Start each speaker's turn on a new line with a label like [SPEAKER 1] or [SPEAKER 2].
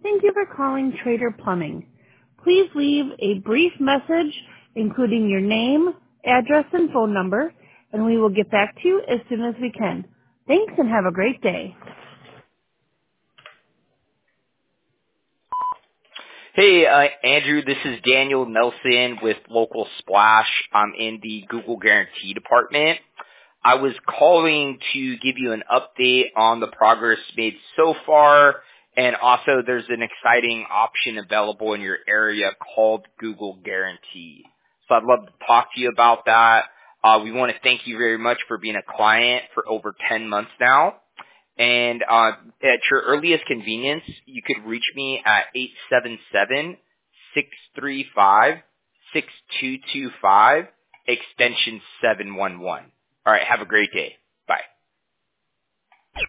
[SPEAKER 1] Thank you for calling Trader Plumbing. Please leave a brief message including your name, address, and phone number, and we will get back to you as soon as we can. Thanks and have a great day.
[SPEAKER 2] Hey, Andrew, this is Daniel Nelson with Local Splash. I'm in the Google Guarantee department. I was calling to give you an update on the progress made so far, and also there's an exciting option available in your area called Google Guarantee. So I'd love to talk to you about that. We want to thank you very much for being a client for over 10 months now. And at your earliest convenience, you could reach me at 877-635-6225, extension 711. All right, have a great day.